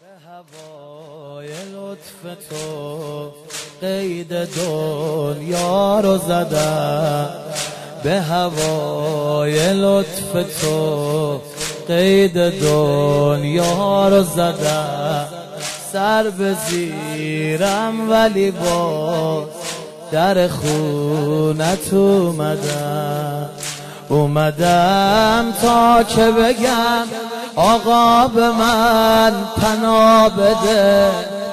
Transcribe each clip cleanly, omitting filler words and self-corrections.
هوای لطف تو قید دنیا رو زدم، به هوای لطف تو قید دنیا رو زدم. سر به زیرم ولی باز در خونت اومدم تا که بگم آقا به من پناه بده،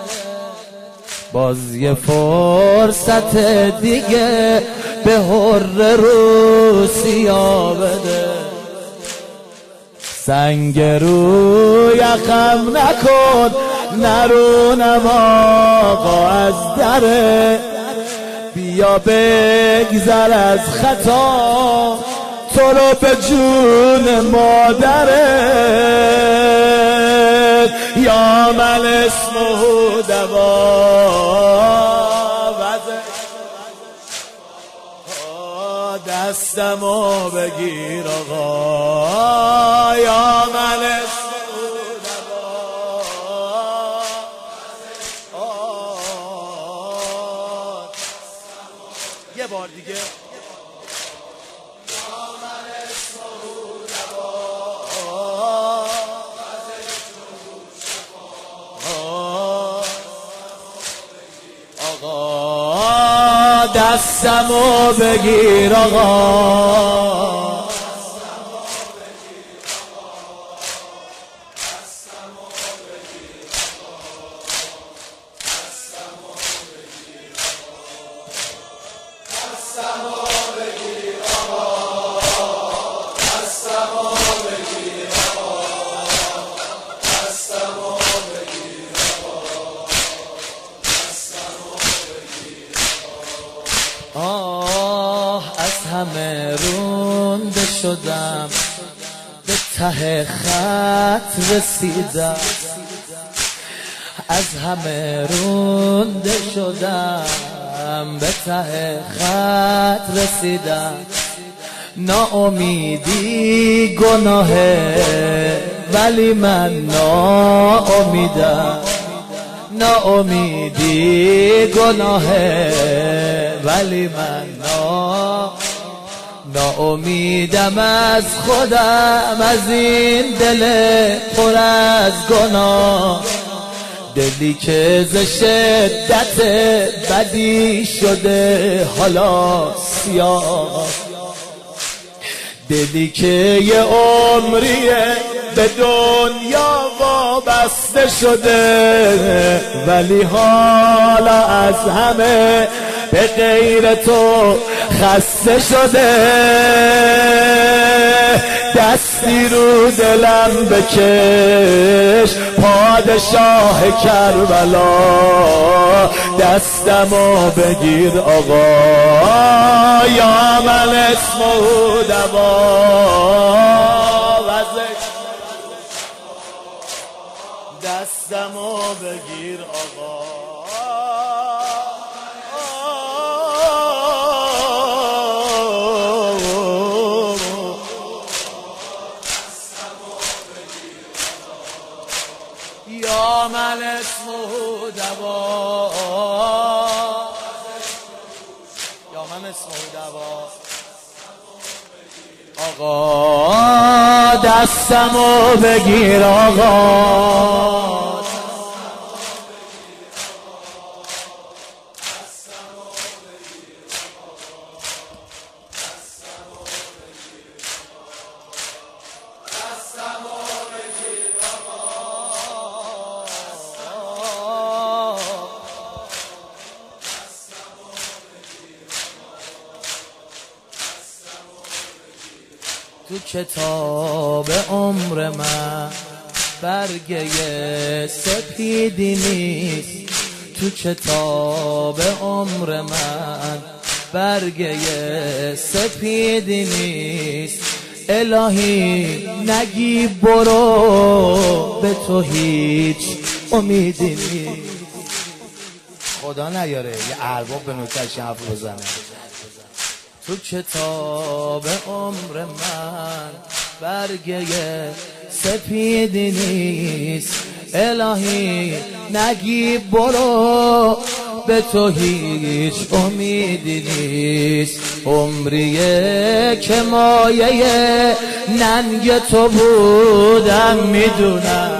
باز یه فرصت دیگه به حر روسیا بده. سنگ رو یخم نکن، نرونم آقا از دره، بیا بگذر از خطا تو رو به جون مادرت. یا من اسمه دوا دستمو بگیر آقا، یا من اسمه دوا. یه بار دیگه دستمو بگیر آقا، از همه رونده شدم، به ته خط رسیدم. از همه رونده شدم، به ته خط رسیدم. ناامیدی گناهه ولی من ناامیدم، ناامیدی گناهه ولی من ناامیدم از خودم، از این دل پر از گناه، دلی که ز شدت بدی شده حالا سیاه، دلی که یه عمریه به دنیا وابسته شده، ولی حالا از همه به غیر تو خسته شده. دستی رو دلم بکش پادشاه کربلا، دستمو بگیر آقا، یا من اسمه دوا دستمو بگیر آقا. یا من اسمه دوا، یا من اسمه دوا آقا، دستمو بگیر آقا. تو کتاب عمر من برگه سپیدی نیست، تو کتاب عمر من برگه سپیدی نیست. الهی نگی برو، به تو هیچ امیدی نیست. خدا نیاره یه ارباب به نوکش حرف بزنه. تو کتاب عمر من برگه سپیدی نیست، الهی نگی برو، به تو هیچ امیدی نیست. عمریه که مایه ننگ تو بودم میدونم،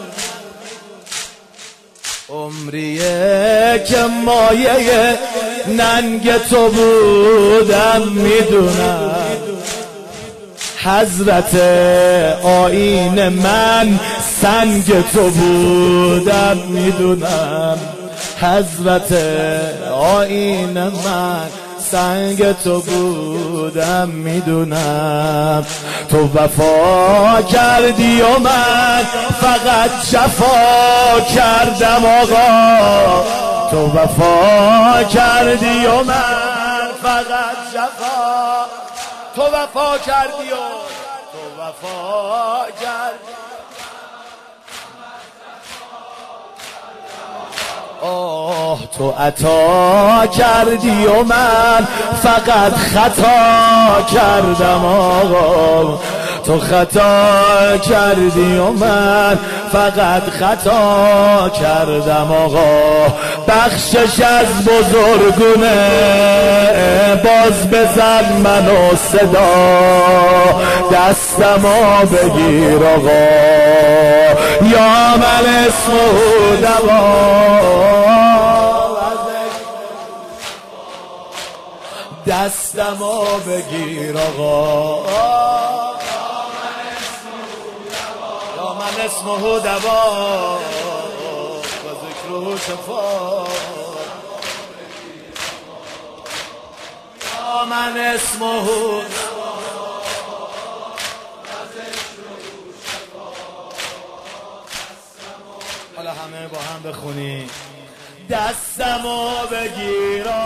عمریه که مایه ننگ تو بودم میدونم. حضرت آیین من سنگ تو بودم میدونم، حضرت آیین من سنگ تو بودم میدونم. تو وفا کردی و من فقط جفا کردم آقا، تو وفا کردی و من فقط جفا، تو وفا کردی و تو وفا کردی. آه تو عطا کردی و من فقط خطا کردم آقا، تو خطا کردی و من فقط خطا کردم آقا. بخشش از بزرگونه باز بزن منو صدا، دستمو بگیر آقا یا من اسمو دوا، دستمو بگیر آقا یا من اسمه دوا و ذکره شفا، یا من اسمه. حالا همه با هم بخونیم. دستمو بگیر